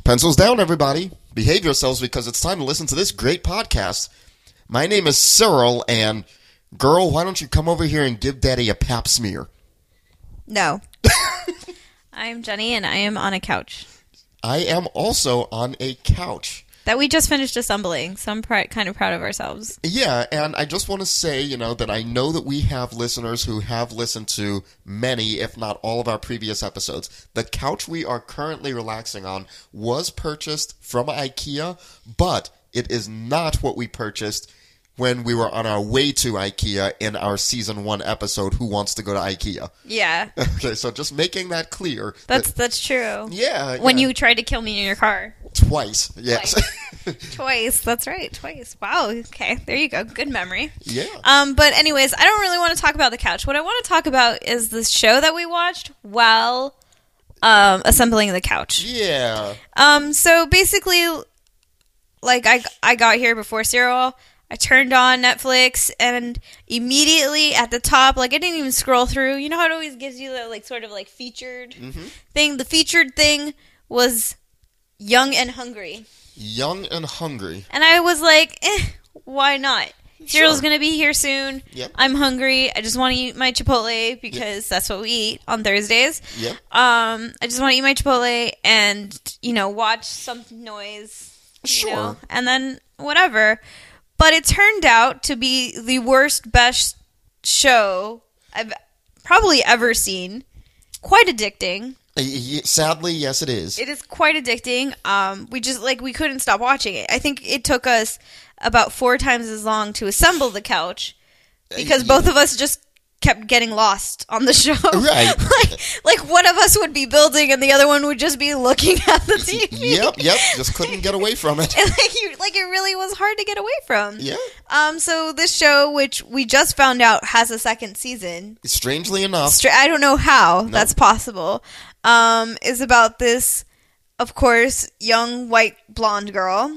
Pencils down, everybody. Behave yourselves because it's time to listen to this great podcast. My name is Cyril, and girl, why don't you come over here and give Daddy a pap smear? No. I'm Jenny, and I am on a couch. I am also on a couch. That we just finished assembling, so I'm kind of proud of ourselves. Yeah, and I just want to say, that I know that we have listeners who have listened to many, if not all of our previous episodes. The couch we are currently relaxing on was purchased from IKEA, but it is not what we purchased when we were on our way to IKEA in our Season 1 episode, Who Wants to Go to IKEA? Yeah. Okay, so just making that clear. That's true. Yeah. When you tried to kill me in your car. Twice, yes. Twice, that's right, twice. Wow, okay, there you go. Good memory. Yeah. But anyways, I don't really want to talk about the couch. What I want to talk about is this show that we watched while assembling the couch. Yeah. So basically, like, I got here before Cyril. I turned on Netflix, and immediately at the top, like, I didn't even scroll through. You know how it always gives you the, like, sort of, like, featured thing? The featured thing was Young and Hungry. Young and Hungry. And I was like, why not? Cyril's Sure. going to be here soon. Yep. I'm hungry. I just want to eat my Chipotle because that's what we eat on Thursdays. Yep. I just want to eat my Chipotle and, watch some noise. Sure. And then whatever. But it turned out to be the worst, best show I've probably ever seen. Quite addicting. Sadly, yes, it is. It is quite addicting. We couldn't stop watching it. I think it took us about 4 times as long to assemble the couch because both of us just kept getting lost on the show. Right. like one of us would be building and the other one would just be looking at the TV. Yep. Just couldn't get away from it. And it really was hard to get away from. Yeah. So this show, which we just found out has a second season. Strangely enough. I don't know how that's possible. Is about this, of course, young white blonde girl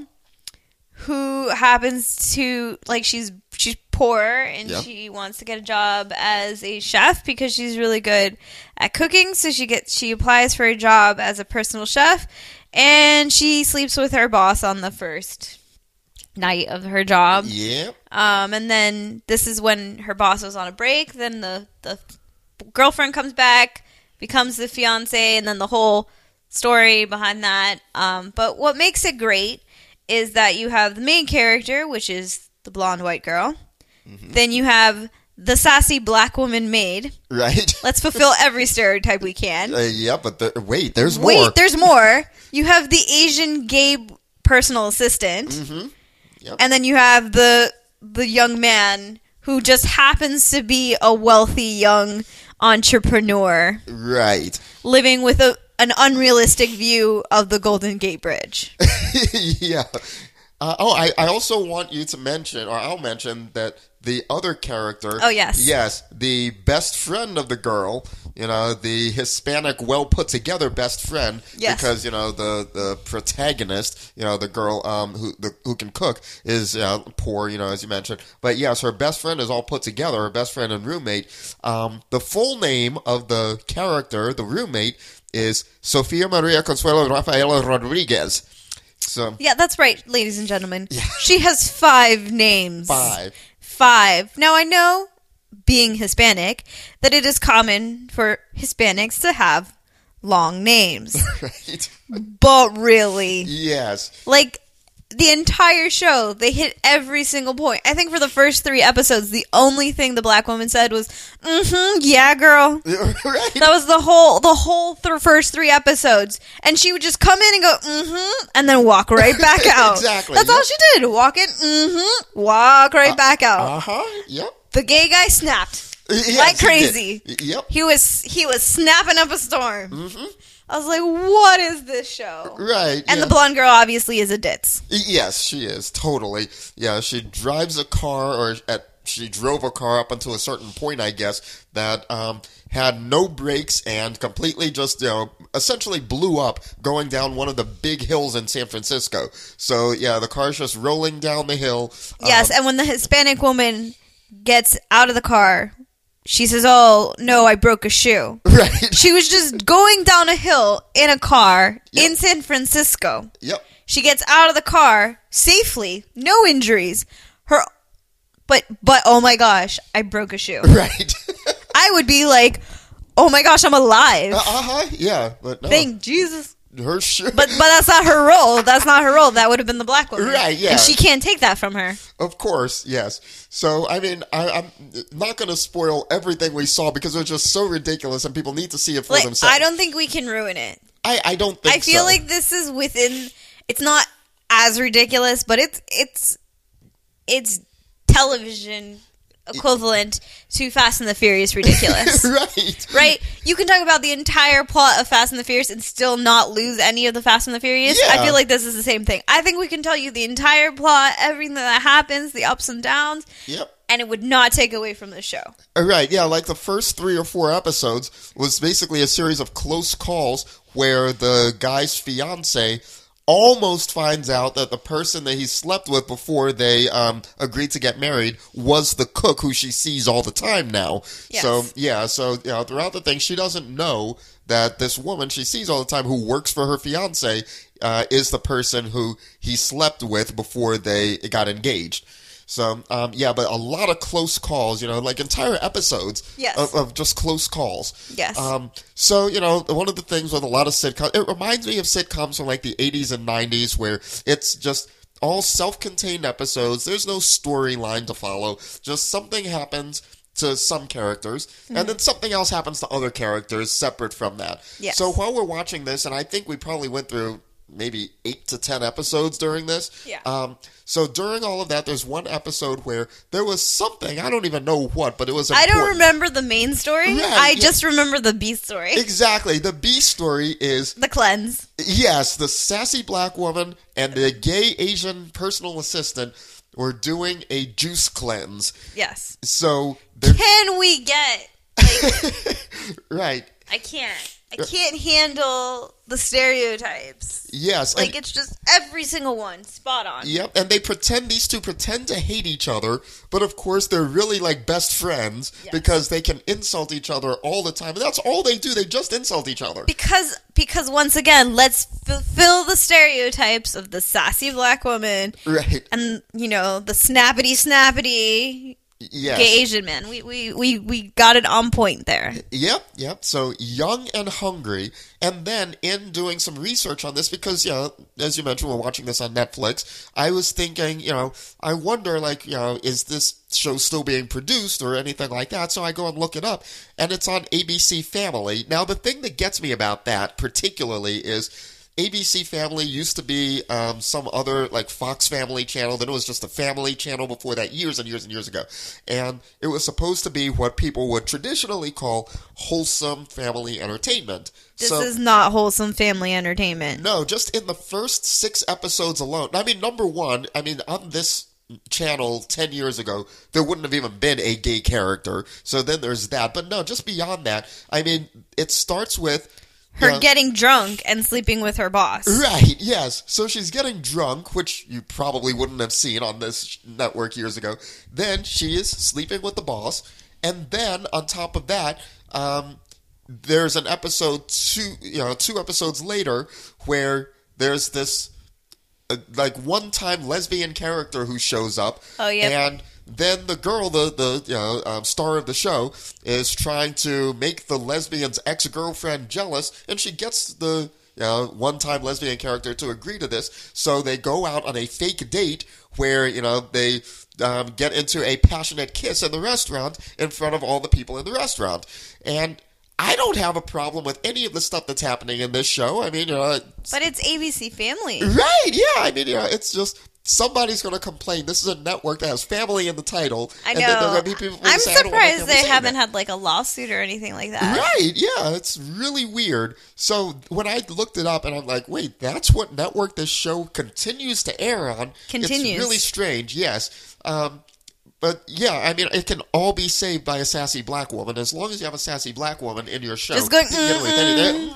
who happens to, she's poor and she wants to get a job as a chef because she's really good at cooking. So she applies for a job as a personal chef, and she sleeps with her boss on the first night of her job. Yeah. And then this is when her boss was on a break. Then the girlfriend comes back, becomes the fiance, and then the whole story behind that. But what makes it great is that you have the main character, which is the blonde white girl. Mm-hmm. Then you have the sassy black woman maid. Right. Let's fulfill every stereotype we can. Yeah, but there's more. Wait, there's more. You have the Asian gay personal assistant. Mm-hmm. Yep. And then you have the young man who just happens to be a wealthy young entrepreneur. Right. Living with an unrealistic view of the Golden Gate Bridge. Yeah. I also want you to mention, or I'll mention, that the other character... Oh, yes. Yes, the best friend of the girl, the Hispanic, well-put-together best friend. Yes. Because, the protagonist, the girl who can cook, is poor, as you mentioned. But, yes, her best friend is all put together, her best friend and roommate. The full name of the character, the roommate, is Sofia Maria Consuelo Rafaela Rodriguez. So, yeah, that's right, ladies and gentlemen. Yeah. She has 5 names. 5. Now, I know, being Hispanic, that it is common for Hispanics to have long names. Right. But really. Yes. The entire show, they hit every single point. I think for the first 3 episodes, the only thing the black woman said was, yeah, girl. Right. That was the whole first 3 episodes. And she would just come in and go, and then walk right back out. Exactly. That's all she did. Walk in, walk right back out. Uh-huh, yep. The gay guy snapped. Yes, like crazy. Yep. He was snapping up a storm. Mm-hmm. I was like, what is this show? Right. And the blonde girl obviously is a ditz. Yes, she is. Totally. Yeah, she drives a car, she drove a car up until a certain point, I guess, that had no brakes and completely just, essentially blew up going down one of the big hills in San Francisco. So, yeah, the car's just rolling down the hill. Yes, and when the Hispanic woman gets out of the car, she says, "Oh no, I broke a shoe." Right. She was just going down a hill in a car Yep. in San Francisco. Yep. She gets out of the car safely, no injuries. But oh my gosh, I broke a shoe. Right. I would be like, "Oh my gosh, I'm alive." Yeah, but no. Thank Jesus. Her shoe. But that's not her role. That's not her role. That would have been the black woman. Right, yeah. And she can't take that from her. Of course, yes. So, I mean, I'm not going to spoil everything we saw because it was just so ridiculous and people need to see it for themselves. I don't think we can ruin it. I don't think so. I feel like this is within... It's not as ridiculous, but it's television equivalent to Fast and the Furious ridiculous. Right. Right? You can talk about the entire plot of Fast and the Furious and still not lose any of the Fast and the Furious. Yeah. I feel like this is the same thing. I think we can tell you the entire plot, everything that happens, the ups and downs. Yep. And it would not take away from the show. Right, yeah, like the first 3 or 4 episodes was basically a series of close calls where the guy's fiance almost finds out that the person that he slept with before they agreed to get married was the cook who she sees all the time now. Yes. So throughout the thing, she doesn't know that this woman she sees all the time who works for her fiance is the person who he slept with before they got engaged. So, but a lot of close calls, like entire episodes Yes. of just close calls. Yes. So, one of the things with a lot of sitcoms, it reminds me of sitcoms from like the 80s and 90s where it's just all self-contained episodes. There's no storyline to follow. Just something happens to some characters, and then something else happens to other characters separate from that. Yes. So while we're watching this, and I think we probably went through maybe 8 to 10 episodes during this. Yeah. So during all of that, there's one episode where there was something, I don't even know what, but it was I important. don't remember the main story. Right, I yeah. just remember the B story. Exactly. The B story is, The cleanse. yes, the sassy black woman and the gay Asian personal assistant were doing a juice cleanse. Yes. So, they're... Can we get... Right. I can't handle the stereotypes. Yes. Like, it's just every single one. Spot on. Yep, and these two pretend to hate each other, but of course they're really like best friends because they can insult each other all the time. And that's all they do, they just insult each other. Because once again, let's fulfill the stereotypes of the sassy black woman. Right. And, the snappity Yes. gay Asian man. We got it on point there. Yep. So young and hungry. And then in doing some research on this, because, as you mentioned, we're watching this on Netflix, I was thinking, I wonder, is this show still being produced or anything like that? So I go and look it up, and it's on ABC Family. Now, the thing that gets me about that particularly is ABC Family used to be some other, like, Fox Family channel. Then it was just a family channel before that, years and years and years ago. And it was supposed to be what people would traditionally call wholesome family entertainment. This is not wholesome family entertainment. No, just in the first 6 episodes alone. I mean, number one, on this channel 10 years ago, there wouldn't have even been a gay character. So then there's that. But no, just beyond that, it starts with her getting drunk and sleeping with her boss. Right, yes. So she's getting drunk, which you probably wouldn't have seen on this network years ago. Then she is sleeping with the boss. And then, on top of that, there's an episode 2 episodes later where there's this one-time lesbian character who shows up. Oh, yeah. And then the girl, the star of the show, is trying to make the lesbian's ex-girlfriend jealous, and she gets the one-time lesbian character to agree to this. So they go out on a fake date where they get into a passionate kiss in the restaurant in front of all the people in the restaurant. And I don't have a problem with any of the stuff that's happening in this show. But it's ABC Family. Right, yeah. It's just somebody's going to complain. This is a network that has family in the title. I know. And then there are going to be people who I'm say, surprised they haven't had a lawsuit or anything like that. Right, yeah. It's really weird. So when I looked it up and I'm like, wait, that's what network this show continues to air on? Continues. It's really strange, yes. But, yeah, it can all be saved by a sassy black woman. As long as you have a sassy black woman in your show. Just going, you can get away with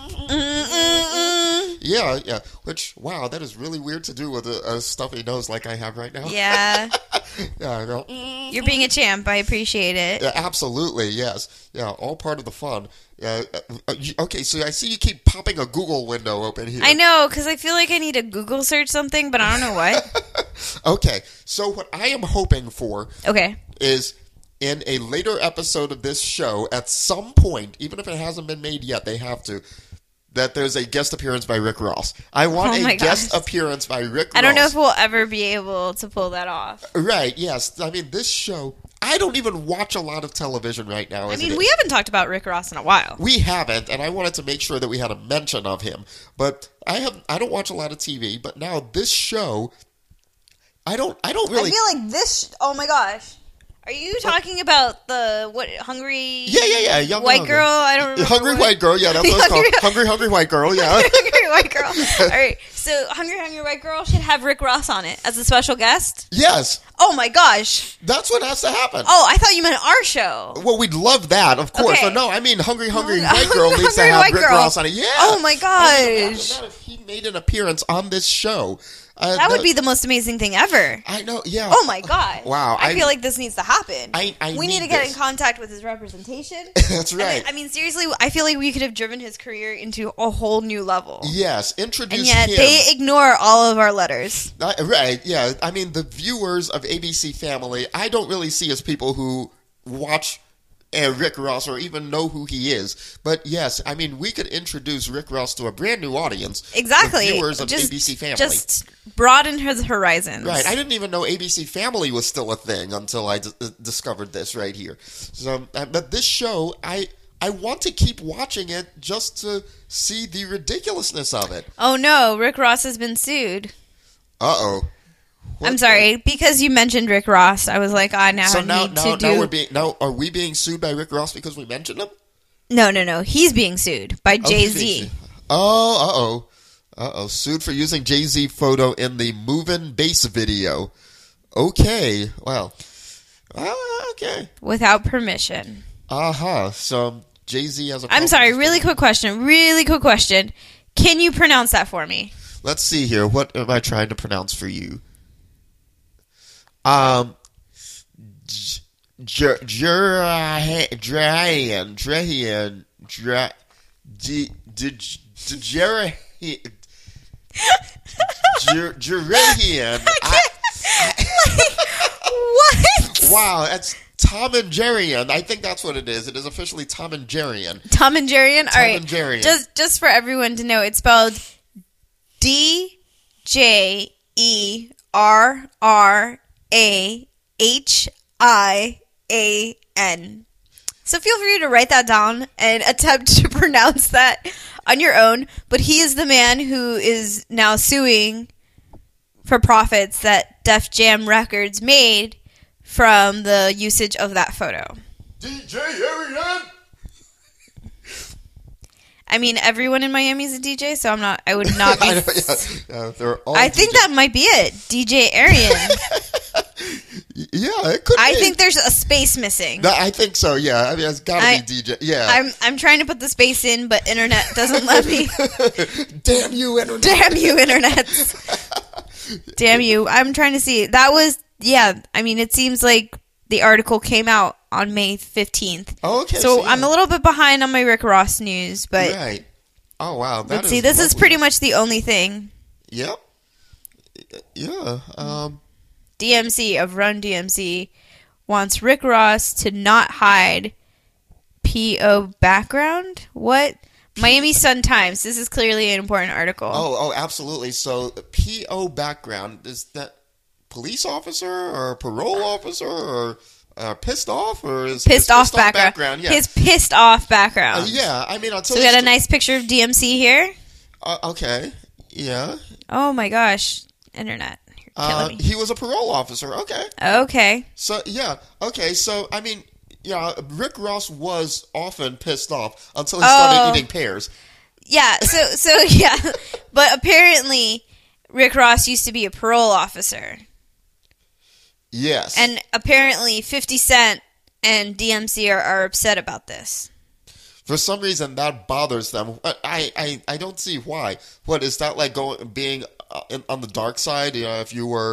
anything. Yeah. Which, wow, that is really weird to do with a stuffy nose like I have right now. Yeah. Yeah, I go, You're being a champ. I appreciate it. yeah, absolutely, yes. Yeah, all part of the fun. Okay, so I see you keep popping a Google window open here. I know, because I feel like I need to Google search something, but I don't know what. Okay, so what I am hoping for Okay. is in a later episode of this show, at some point, even if it hasn't been made yet, they have to, that there's a guest appearance by Rick Ross. I want a guest appearance by Rick Ross. I don't know if we'll ever be able to pull that off. Right, yes. I mean, this show, I don't even watch a lot of television right now. I mean, we haven't talked about Rick Ross in a while. We haven't, and I wanted to make sure that we had a mention of him. But I don't watch a lot of TV, but now this show, I don't really... I feel like this... Oh my gosh. Are you talking about the, hungry... Yeah. Young white girl? I don't remember. Hungry white girl, yeah, that's what it's called. Hungry white girl, yeah. Hungry white girl. All right, so Hungry white girl should have Rick Ross on it as a special guest? Yes. Oh my gosh. That's what has to happen. Oh, I thought you meant our show. Well, we'd love that, of course. Okay. But no, I mean, Hungry white girl needs to have Rick Ross on it. Yeah. Oh my gosh. Imagine if he made an appearance on this show. That would be the most amazing thing ever. I know, yeah. Oh my god! Wow, I feel like this needs to happen. We need to get in contact with his representation. That's right. I mean, seriously, I feel like we could have driven his career into a whole new level. Yes, introduce him. And yet they ignore all of our letters. Right? Yeah. I mean, the viewers of ABC Family, I don't really see as people who watch Rick Ross or even know who he is. But yes, I mean, we could introduce Rick Ross to a brand new audience. Exactly. The viewers of ABC Family. Just broaden his horizons. Right. I didn't even know ABC Family was still a thing until I discovered this right here. So, but this show, I want to keep watching it just to see the ridiculousness of it. Oh no, Rick Ross has been sued. Uh-oh. I'm sorry, because you mentioned Rick Ross, I was like, now are we being sued by Rick Ross because we mentioned him? No. He's being sued by Jay-Z. Oh, sued for using Jay-Z photo in the Movin' Bass video. Okay, well, okay. Without permission. So Jay-Z has a... I'm sorry, really quick question. Can you pronounce that for me? Let's see here. What am I trying to pronounce for you? What? Wow, that's Tom and Jerry-an. I think that's what it is. It is officially Tom and Jerry-an. Tom and Jerry-an? All right. Tom and Jerry-an. Just for everyone to know, it's spelled DJERRAHIAN. So feel free to write that down and attempt to pronounce that on your own. But he is the man who is now suing for profits that Def Jam Records made from the usage of that photo. DJ Ariane. I mean, everyone in Miami is a DJ, so I would not be... I think that might be it. DJ Arian. Yeah, it could be. I think there's a space missing. I think so, yeah. I mean, it's got to be DJ. Yeah. I'm trying to put the space in, but internet doesn't let me. Damn you, internet. Damn you, internet. Damn you. I'm trying to see. That was... Yeah, I mean, it seems like the article came out on May 15th. Oh, okay. So I'm a little bit behind on my Rick Ross news, but... Right. Oh, wow. Let's see. This is pretty much the only thing. Yep. Yeah. DMC of Run DMC wants Rick Ross to not hide PO background? What? Miami Sun-Times. This is clearly an important article. Oh, absolutely. So, PO background, is that police officer or parole officer or pissed off? Or is pissed off background? Yeah. His pissed off background. Yeah, I mean... So we got a nice picture of DMC here. Okay, yeah. Oh my gosh. Internet. You're killing me. He was a parole officer. Okay. Okay. So, yeah. Okay, so, I mean... Yeah, Rick Ross was often pissed off until he started eating pears. Yeah, so yeah. But apparently, Rick Ross used to be a parole officer. Yes. And apparently 50 Cent and DMC are upset about this. For some reason, that bothers them. I don't see why. What, is that like being on the dark side? You know, if you were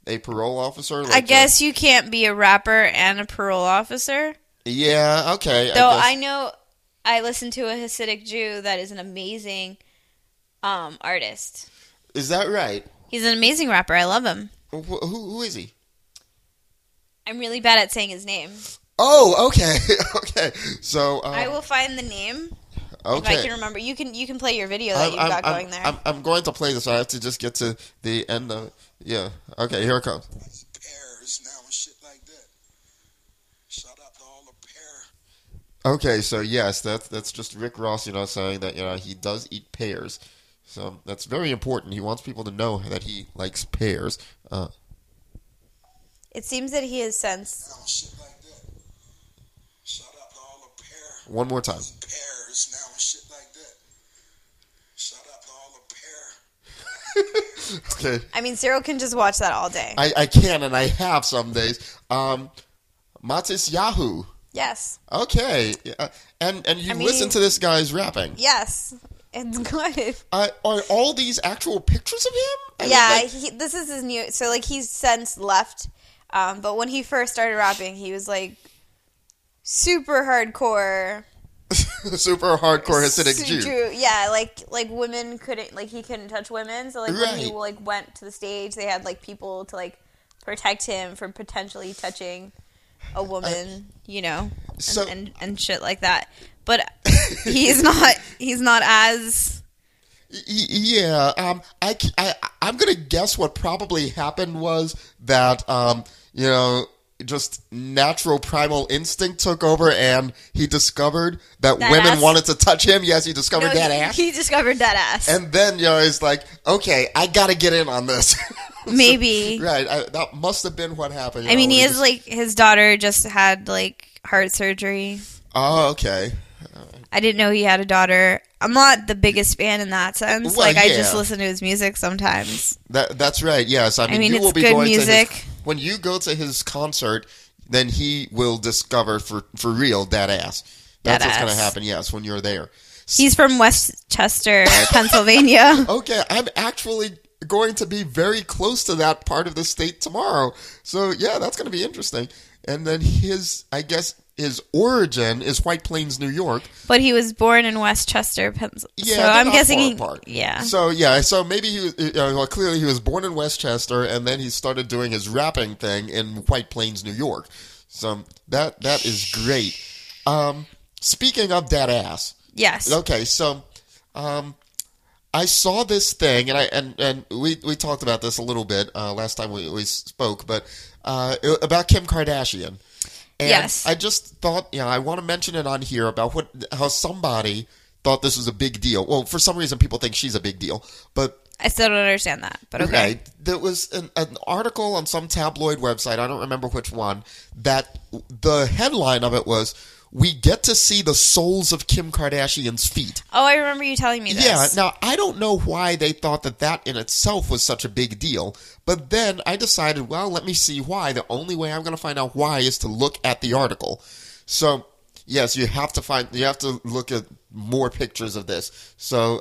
a parole officer. I guess you can't be a rapper and a parole officer. Yeah, okay. Though I know I listen to a Hasidic Jew that is an amazing artist. Is that right? He's an amazing rapper. I love him. Who is he? I'm really bad at saying his name. Oh, okay. Okay. So I will find the name. Okay. If I can remember. You can play your video that you've got going there. I'm going to play this. I have to just get to the end of yeah. Okay, here it comes. Pears now and shit like that. Shout out to all the pear. Okay, so yes, that's just Rick Ross, saying that he does eat pears. So that's very important. He wants people to know that he likes pears. It seems that he has sense. Now and shit like that. Shout out to all the pear. One more time. Pears now and shit like that. Shout out to all the pear. Okay. I mean, Cyril can just watch that all day. I can, and I have some days. Matis Yahoo. Yes. Okay. And you listen to this guy's rapping. Yes. It's good. Are all these actual pictures of him? This is his new... So, he's since left. But when he first started rapping, he was, super hardcore... super hardcore Hasidic Jew. Yeah, like women couldn't... he couldn't touch women. So, when he, went to the stage, they had, people to, protect him from potentially touching a woman, and shit like that. But he's not as... Yeah, I'm gonna guess what probably happened was that just natural primal instinct took over, and he discovered that women ass. wanted to touch him. Yes, he discovered that ass. He discovered that ass, and then he's like, okay, I gotta get in on this. Maybe right. That must have been what happened. I mean, he is his daughter just had heart surgery. Oh, okay. I didn't know he had a daughter. I'm not the biggest fan in that sense. Well, I just listen to his music sometimes. That's right. Yes, I mean you it's will be good going music. to when you go to his concert, then he will discover for real that ass. That's what's going to happen. Yes, when you're there. He's from Westchester, Pennsylvania. Okay, I'm actually going to be very close to that part of the state tomorrow. So yeah, that's going to be interesting. And then his origin is White Plains, New York. But he was born in Westchester, Pennsylvania. Yeah, so I'm guessing yeah. So maybe he was, clearly he was born in Westchester, and then he started doing his rapping thing in White Plains, New York. So that is great. Speaking of that ass. Yes. Okay, so I saw this thing, and we talked about this a little bit last time we spoke, but about Kim Kardashian. And yes. I just thought, I want to mention it on here about how somebody thought this was a big deal. Well, for some reason, people think she's a big deal, but I still don't understand that. But okay, right? There was an article on some tabloid website. I don't remember which one. That the headline of it was, "We get to see the soles of Kim Kardashian's feet." Oh, I remember you telling me this. Yeah, now, I don't know why they thought that in itself was such a big deal, but then I decided, well, let me see why. The only way I'm going to find out why is to look at the article. So, yes, you have to look at more pictures of this. So,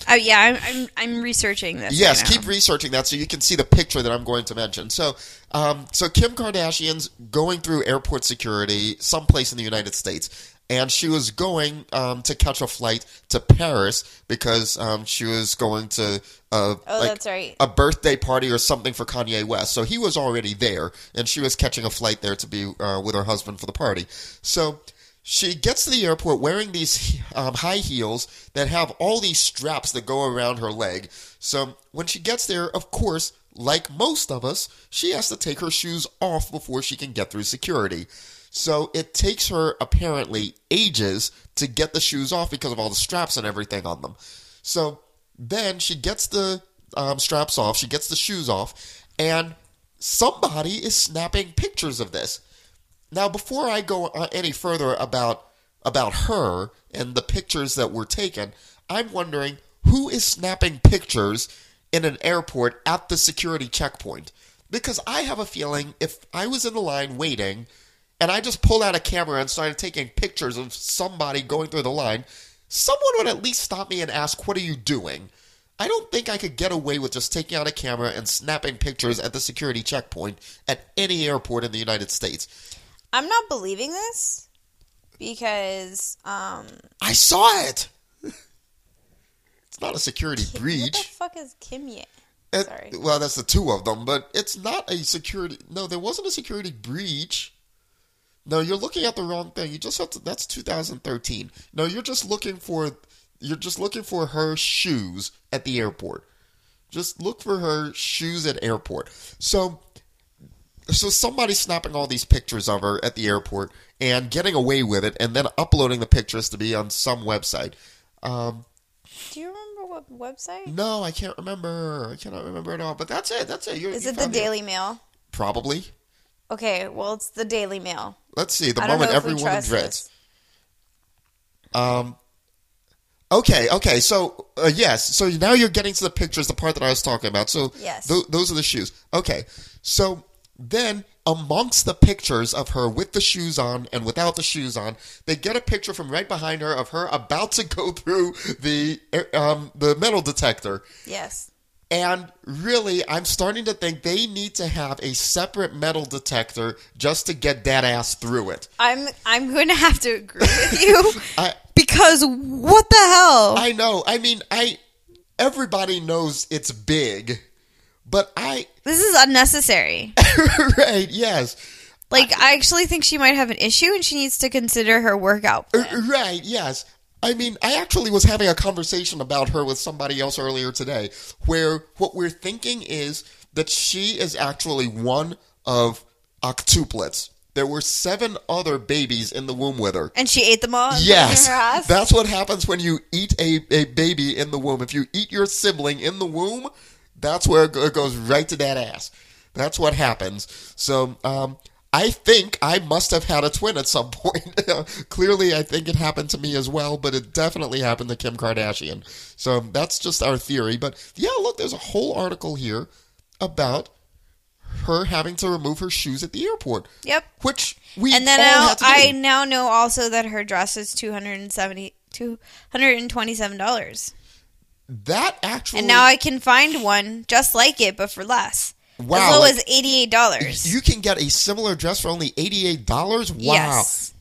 I'm researching this. Yes, right now. keep researching that so you can see the picture that I'm going to mention. So Kim Kardashian's going through airport security someplace in the United States, and she was going to catch a flight to Paris because she was going to that's right, a birthday party or something for Kanye West. So he was already there, and she was catching a flight there to be with her husband for the party. So she gets to the airport wearing these high heels that have all these straps that go around her leg. So when she gets there, of course, like most of us, she has to take her shoes off before she can get through security. So it takes her, apparently, ages to get the shoes off because of all the straps and everything on them. So then she gets the straps off, she gets the shoes off, and somebody is snapping pictures of this. Now, before I go any further about her and the pictures that were taken, I'm wondering who is snapping pictures in an airport at the security checkpoint? Because I have a feeling if I was in the line waiting and I just pulled out a camera and started taking pictures of somebody going through the line, someone would at least stop me and ask, "What are you doing?" I don't think I could get away with just taking out a camera and snapping pictures at the security checkpoint at any airport in the United States. I'm not believing this because I saw it. It's not a security breach. What the fuck is Kimye? Sorry. Well, that's the two of them, but it's not a security. No, there wasn't a security breach. No, you're looking at the wrong thing. You just have to. That's 2013. No, you're just looking for her shoes at the airport. Just look for her shoes at airport. So somebody's snapping all these pictures of her at the airport and getting away with it, and then uploading the pictures to be on some website. Do you remember what website? No, I can't remember. I cannot remember at all. But that's it. That's it. Is it the Daily Mail? Probably. Okay, well, it's the Daily Mail. Let's see. The moment everyone dreads. Okay. So, yes. So now you're getting to the pictures, the part that I was talking about. So, yes. Those are the shoes. Okay. So, then, amongst the pictures of her with the shoes on and without the shoes on, they get a picture from right behind her of her about to go through the metal detector. Yes. And really, I'm starting to think they need to have a separate metal detector just to get that ass through it. I'm going to have to agree with you because what the hell? I know. I mean, everybody knows it's big, but this is unnecessary. Right? Yes. Like, I actually think she might have an issue, and she needs to consider her workout plan. Right? Yes. I mean, I actually was having a conversation about her with somebody else earlier today, where what we're thinking is that she is actually one of octuplets. There were 7 other babies in the womb with her. And she ate them all? Yes. Her ass? That's what happens when you eat a baby in the womb. If you eat your sibling in the womb, that's where it goes right to that ass. That's what happens. So, I think I must have had a twin at some point. Clearly, I think it happened to me as well, but it definitely happened to Kim Kardashian. So that's just our theory. But yeah, look, there's a whole article here about her having to remove her shoes at the airport. Yep. Which we and then all had to do. I now know also that her dress is $227. That actually... And now I can find one just like it, but for less. Wow. As low as $88. You can get a similar dress for only $88? Wow. Yes.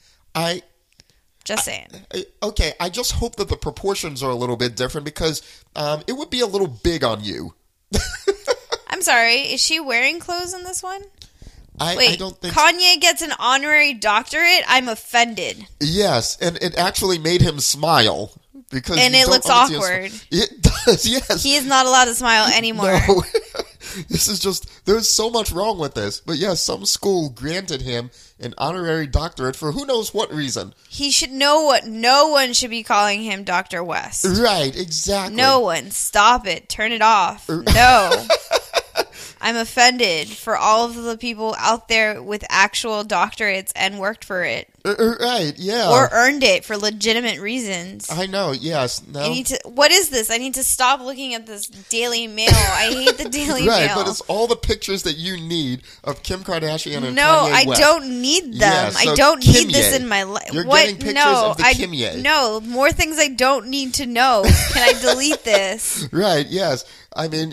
Just saying. Okay, I just hope that the proportions are a little bit different because it would be a little big on you. I'm sorry, is she wearing clothes in this one? I don't think Kanye gets an honorary doctorate? I'm offended. Yes, and it actually made him smile. Because and it looks awkward. It does, yes. He is not allowed to smile anymore. No. This is just, there's so much wrong with this. But yes, some school granted him an honorary doctorate for who knows what reason. He should know what, no one should be calling him Dr. West. Right, exactly. No one. Stop it. Turn it off. No. I'm offended for all of the people out there with actual doctorates and worked for it. Right, yeah. Or earned it for legitimate reasons. I know, yes. No. What is this? I need to stop looking at this Daily Mail. I hate the Daily Mail. Right, but it's all the pictures that you need of Kim Kardashian and No, Kanye West. I don't need them. Yeah, so I don't Kimye. need this in my life. You're getting pictures of the Kimye. No, more things I don't need to know. Can I delete this? Right, yes. I mean,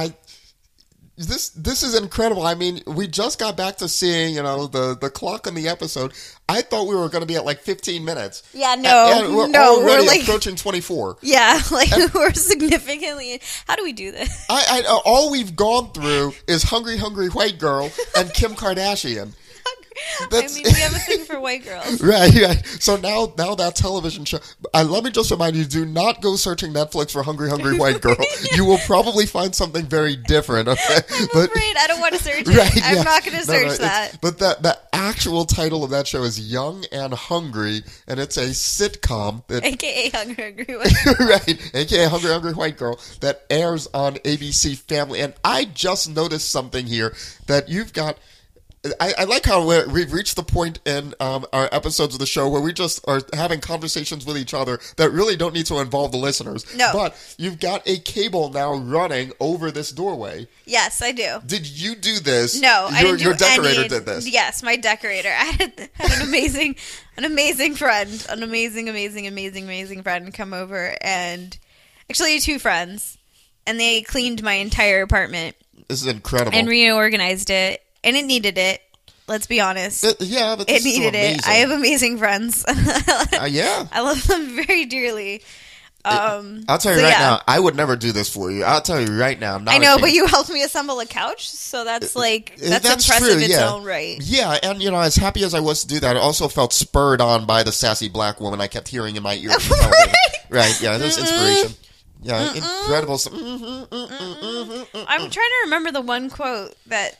This is incredible. I mean, we just got back to seeing, the clock on the episode. I thought we were going to be at like 15 minutes. Yeah, no, and we're no, already we're like approaching 24. Yeah, we're significantly. How do we do this? All we've gone through is Hungry Hungry White Girl and Kim Kardashian. We have a thing for white girls. Right. So now that television show, let me just remind you, do not go searching Netflix for Hungry Hungry White Girl. Yeah. You will probably find something very different. Okay? I'm afraid I don't want to search it. Right, I'm not going to search that. But the actual title of that show is Young and Hungry, and it's a sitcom. AKA Hungry Hungry White Girl. Right. AKA Hungry Hungry White Girl that airs on ABC Family. And I just noticed something here that you've got... I like how we've reached the point in our episodes of the show where we just are having conversations with each other that really don't need to involve the listeners. No. But you've got a cable now running over this doorway. Yes, I do. Did you do this? No, I didn't do Your decorator did this. Yes, my decorator. I had an amazing friend, an amazing friend come over, and Actually, 2 friends. And they cleaned my entire apartment. This is incredible. And reorganized it. And it needed it. Let's be honest. Yeah, but it needed it. I have amazing friends. Yeah. I love them very dearly. I'll tell you now, I would never do this for you. I'll tell you right now. I know, but you helped me assemble a couch, so that's impressive true, in its own right. Yeah, and as happy as I was to do that, I also felt spurred on by the sassy black woman I kept hearing in my ear. Right, yeah, there's inspiration. Yeah, incredible. I'm trying to remember the one quote that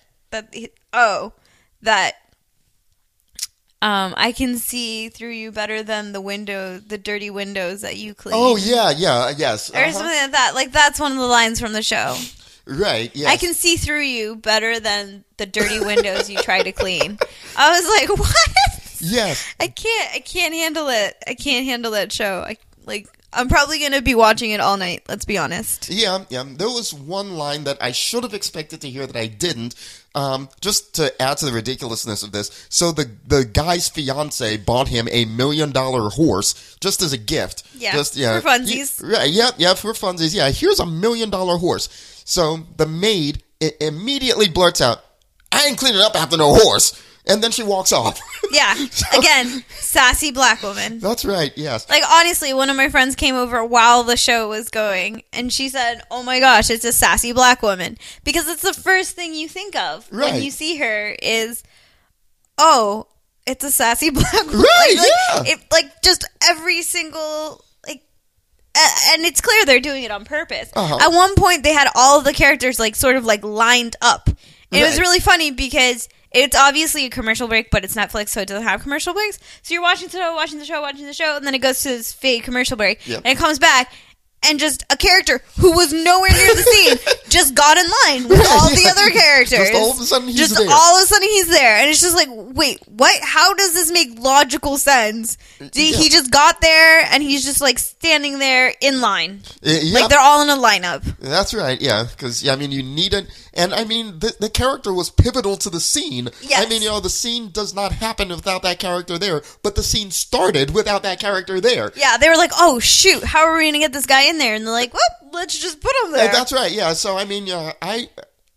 I can see through you better than the dirty windows that you clean. Oh, yeah, yes. Or something like that. Like, that's one of the lines from the show. Right, yes. I can see through you better than the dirty windows you try to clean. I was like, what? Yes. I can't handle it. I can't handle that show. I'm probably going to be watching it all night, let's be honest. Yeah. There was one line that I should have expected to hear that I didn't. Just to add to the ridiculousness of this, so the guy's fiance bought him $1 million horse just as a gift. Yeah, for funsies. Yeah, for funsies. Yeah, here's $1 million horse. So the maid immediately blurts out, "I ain't cleaning up after no horse." And then she walks off. Yeah. Again, sassy black woman. That's right, yes. Like, honestly, one of my friends came over while the show was going, and she said, "Oh my gosh, it's a sassy black woman." Because it's the first thing you think of when you see her is, oh, it's a sassy black woman. Right, Just every single, and it's clear they're doing it on purpose. Uh-huh. At one point, they had all of the characters, lined up. And it was really funny because it's obviously a commercial break, but it's Netflix, so it doesn't have commercial breaks. So you're watching the show, and then it goes to this fake commercial break, and it comes back, and just a character who was nowhere near the scene just got in line with all the other characters. Just all of a sudden he's there. All of a sudden he's there. And it's just like, wait, what? How does this make logical sense? He just got there, and he's just, standing there in line. Yeah. They're all in a lineup. That's right, yeah. Because, you need it. And, the character was pivotal to the scene. Yes. The scene does not happen without that character there, but the scene started without that character there. Yeah, they were like, oh, shoot, how are we going to get this guy in there? And they're like, well, let's just put him there. That's right, yeah. So, I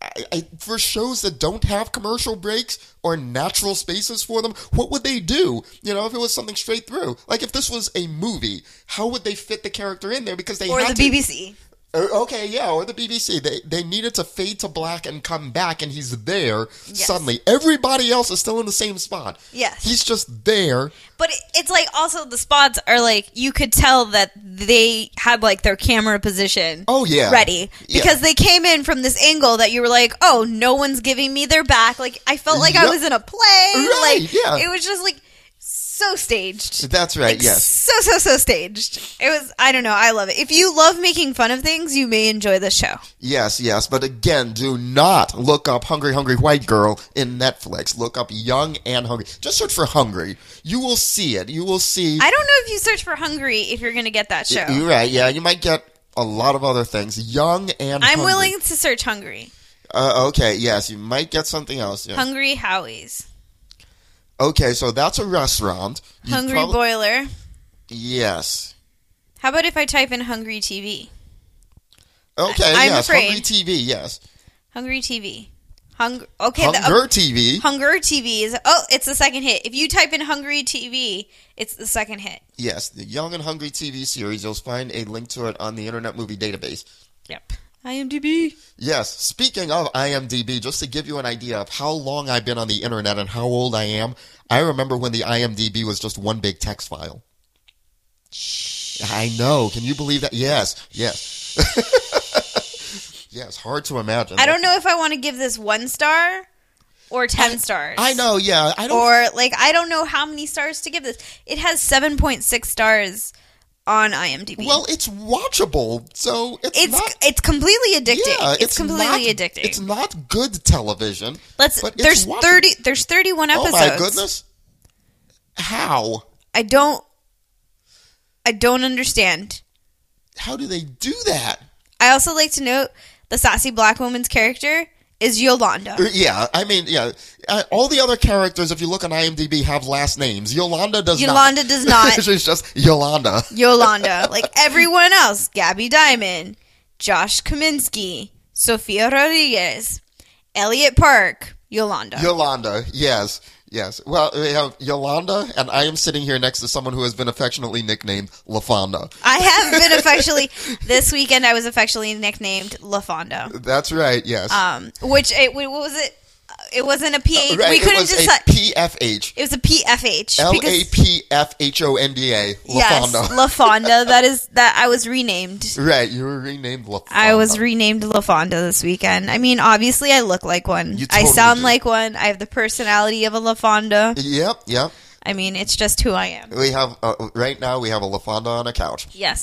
for shows that don't have commercial breaks or natural spaces for them, what would they do? If it was something straight through. Like, if this was a movie, how would they fit the character in there? Because they Or had the BBC. Okay, yeah, or the BBC. They needed to fade to black and come back, and he's there suddenly. Everybody else is still in the same spot. Yes. He's just there. But it's also the spots are you could tell that they had their camera position ready. Because they came in from this angle that you were like, oh, no one's giving me their back. I felt like I was in a play. Right, yeah. It was just so staged. That's right, yes. So staged. It was, I don't know, I love it. If you love making fun of things, you may enjoy the show. Yes, but again, do not look up Hungry Hungry White Girl in Netflix. Look up Young and Hungry. Just search for Hungry. You will see it. You will see. I don't know if you search for Hungry if you're going to get that show. You're right, yeah. You might get a lot of other things. Young and Hungry. I'm willing to search Hungry. Okay, yes, you might get something else. Yeah. Hungry Howie's. Okay, so that's a restaurant. Hungry Boiler. Yes. How about if I type in Hungry TV? Okay, I'm yes. afraid. Hungry TV, yes. Hungry TV. Hunger TV. Hunger TV is... Oh, it's the second hit. If you type in Hungry TV, it's the second hit. Yes, the Young and Hungry TV series. You'll find a link to it on the Internet Movie Database. Yep. IMDb. Yes. Speaking of IMDb, just to give you an idea of how long I've been on the Internet and how old I am, I remember when the IMDb was just one big text file. I know. Can you believe that? Yes. Yes, hard to imagine. I don't know if I want to give this 1 star or 10 stars. I know, yeah. I don't know how many stars to give this. It has 7.6 stars on IMDb. Well, it's watchable, so it's completely addicting. Yeah, it's completely addicting. It's not good television. There's 31 episodes. Oh my goodness. How? I don't understand. How do they do that? I also like to note the sassy black woman's character is Yolanda. Yeah, I mean, yeah. All the other characters, if you look on IMDb, have last names. Yolanda does not. Yolanda does not. She's just Yolanda. Yolanda. Like everyone else. Gabby Diamond, Josh Kaminsky, Sofia Rodriguez, Elliot Park, Yolanda. Yolanda, yes. Yes. Well, we have Yolanda, and I am sitting here next to someone who has been affectionately nicknamed LaFonda. I have been affectionately, this weekend I was affectionately nicknamed LaFonda. That's right, yes. What was it? It wasn't a PH. Right, We couldn't it was decide. a PFH. It was a PFH. LAPFHONDA. Yes, LaFonda. LaFonda. That I was renamed. Right, you were renamed LaFonda. I was renamed LaFonda this weekend. I mean, obviously, I look like one. You I totally sound do. like one. I have the personality of a LaFonda. Yep. I mean, it's just who I am. We have, right now, we have a LaFonda on a couch. Yes,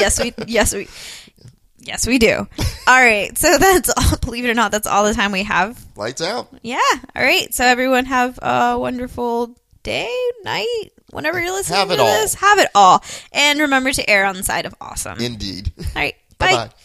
we do. All right, so that's all. Believe it or not, that's all the time we have. Lights out. Yeah. All right. So everyone have a wonderful day, night, whenever you're listening Have it to all. this. Have it all, and remember to err on the side of awesome. Indeed. All right. Bye. Bye-bye.